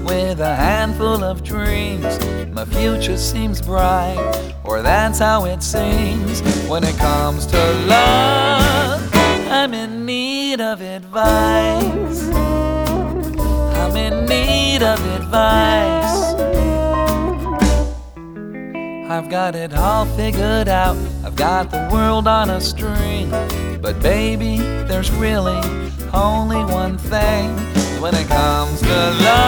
with a handful of dreams. My future seems bright, or that's how it seems. When it comes to love, I'm in need of advice. I'm in need of advice. I've got it all figured out, I've got the world on a string. But baby, there's really only one thing when it comes to love.